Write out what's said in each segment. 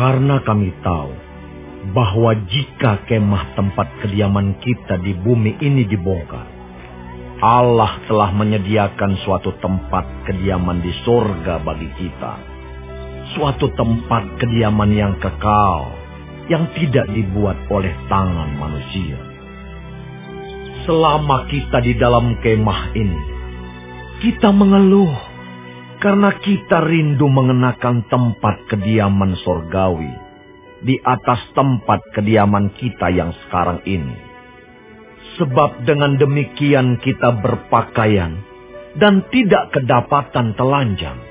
Karena kami tahu bahwa jika kemah tempat kediaman kita di bumi ini dibongkar, Allah telah menyediakan suatu tempat kediaman di sorga bagi kita. Suatu tempat kediaman yang kekal, yang tidak dibuat oleh tangan manusia. Selama kita di dalam kemah ini, kita mengeluh karena kita rindu mengenakan tempat kediaman sorgawi di atas tempat kediaman kita yang sekarang ini. Sebab dengan demikian kita berpakaian dan tidak kedapatan telanjang.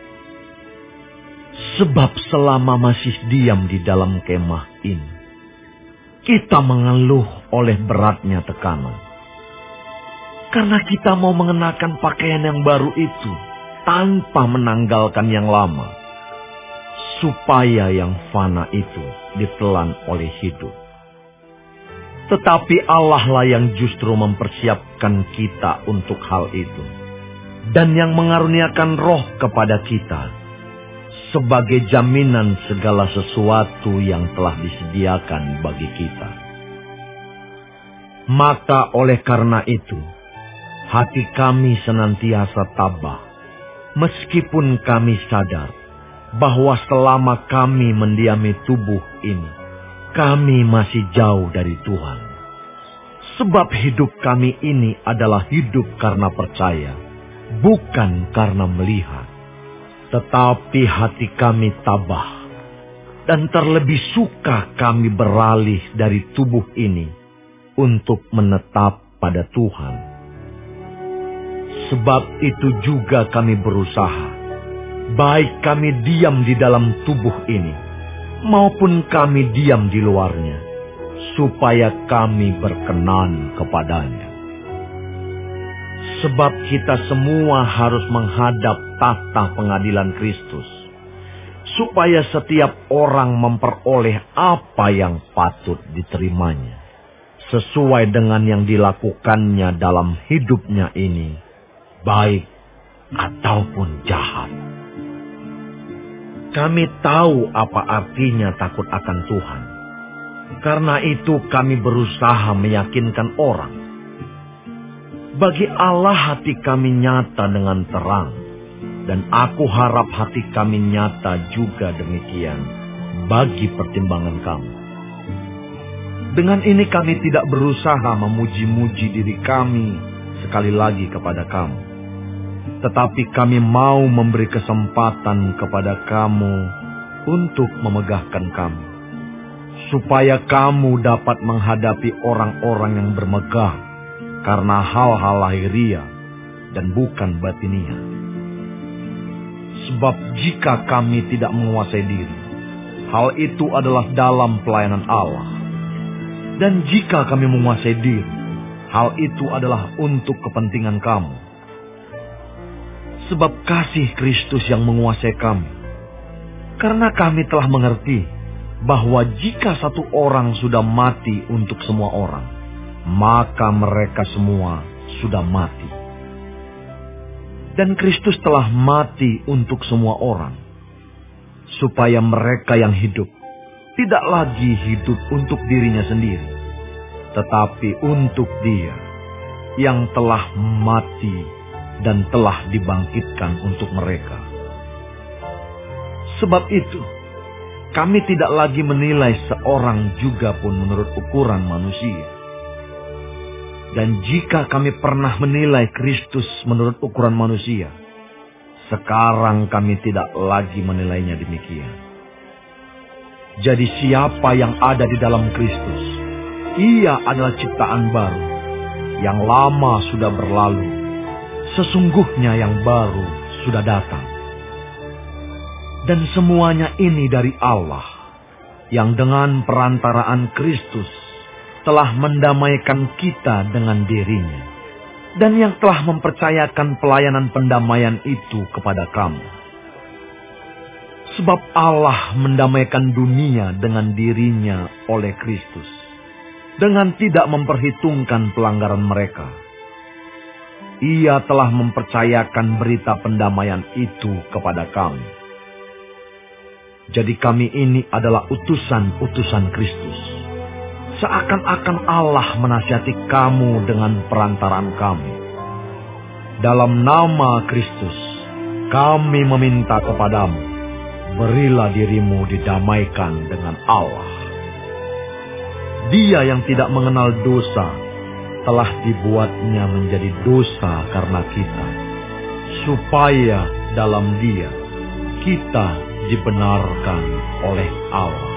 Sebab selama masih diam di dalam kemah ini, kita mengeluh oleh beratnya tekanan. Karena kita mau mengenakan pakaian yang baru itu tanpa menanggalkan yang lama, supaya yang fana itu ditelan oleh hidup. Tetapi Allah lah yang justru mempersiapkan kita untuk hal itu, dan yang mengaruniakan roh kepada kita sebagai jaminan segala sesuatu yang telah disediakan bagi kita. Maka oleh karena itu, hati kami senantiasa tabah, meskipun kami sadar bahwa selama kami mendiami tubuh ini, kami masih jauh dari Tuhan. Sebab hidup kami ini adalah hidup karena percaya, bukan karena melihat. Tetapi hati kami tabah, dan terlebih suka kami beralih dari tubuh ini untuk menetap pada Tuhan. Sebab itu juga kami berusaha, baik kami diam di dalam tubuh ini, maupun kami diam di luarnya, supaya kami berkenan kepadanya. Sebab kita semua harus menghadap tahta pengadilan Kristus, supaya setiap orang memperoleh apa yang patut diterimanya, sesuai dengan yang dilakukannya dalam hidupnya ini, baik ataupun jahat. Kami tahu apa artinya takut akan Tuhan. Karena itu kami berusaha meyakinkan orang. Bagi Allah hati kami nyata dengan terang, dan aku harap hati kami nyata juga demikian bagi pertimbangan kamu. Dengan ini kami tidak berusaha memuji-muji diri kami sekali lagi kepada kamu, tetapi kami mau memberi kesempatan kepada kamu untuk memegahkan kamu, supaya kamu dapat menghadapi orang-orang yang bermegah karena hal-hal lahiriah dan bukan batiniah. Sebab jika kami tidak menguasai diri, hal itu adalah dalam pelayanan Allah. Dan jika kami menguasai diri, hal itu adalah untuk kepentingan kamu. Sebab kasih Kristus yang menguasai kami. Karena kami telah mengerti bahwa jika satu orang sudah mati untuk semua orang, maka mereka semua sudah mati. Dan Kristus telah mati untuk semua orang, supaya mereka yang hidup tidak lagi hidup untuk dirinya sendiri, tetapi untuk Dia yang telah mati dan telah dibangkitkan untuk mereka. Sebab itu, kami tidak lagi menilai seorang juga pun menurut ukuran manusia. Dan jika kami pernah menilai Kristus menurut ukuran manusia, sekarang kami tidak lagi menilainya demikian. Jadi siapa yang ada di dalam Kristus, ia adalah ciptaan baru. Yang lama sudah berlalu, sesungguhnya yang baru sudah datang. Dan semuanya ini dari Allah, yang dengan perantaraan Kristus telah mendamaikan kita dengan dirinya, dan yang telah mempercayakan pelayanan pendamaian itu kepada kamu. Sebab Allah mendamaikan dunia dengan dirinya oleh Kristus, dengan tidak memperhitungkan pelanggaran mereka. Ia telah mempercayakan berita pendamaian itu kepada kamu. Jadi kami ini adalah utusan-utusan Kristus. Seakan-akan Allah menasihati kamu dengan perantaraan kami. Dalam nama Kristus, kami meminta kepadamu, berilah dirimu didamaikan dengan Allah. Dia yang tidak mengenal dosa, telah dibuatnya menjadi dosa karena kita, supaya dalam Dia kita dibenarkan oleh Allah.